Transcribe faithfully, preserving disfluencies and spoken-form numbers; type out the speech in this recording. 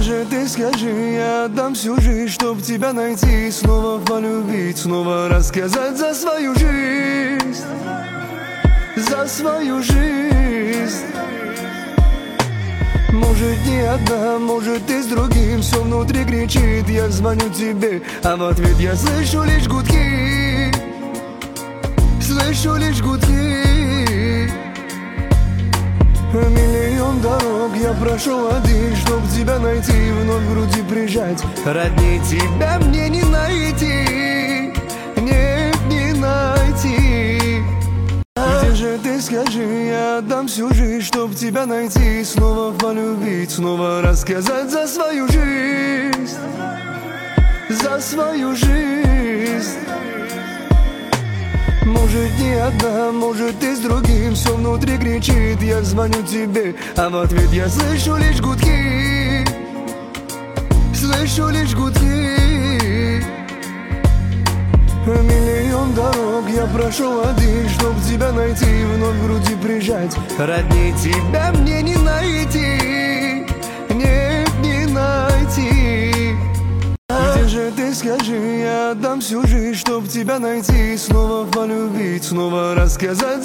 же ты, скажи, я отдам всю жизнь, чтоб тебя найти, снова полюбить, снова рассказать за свою жизнь, за свою жизнь. Может, не одна, может, ты с другим, все внутри кричит, я звоню тебе, а в ответ я слышу лишь гудки, слышу лишь гудки. Миллион дорог я прошел один, чтоб тебя найти, вновь в груди прижать. Родней тебя мне не найти, нет, не найти. Где же ты, скажи, я отдам всю жизнь, чтоб тебя найти, снова полюбить, снова рассказать за свою жизнь, за свою жизнь. Может, не одна, может, ты с другим, все внутри кричит, я звоню тебе, а в ответ я слышу лишь гудки, слышу лишь гудки. Миллион дорог я прошел один, чтоб тебя найти, вновь в груди прижать. Родней тебя мне не найти, нет, не найти. Где же ты, скажи, я отдам всю жизнь, чтоб тебя найти, снова полюбить, снова рассказать.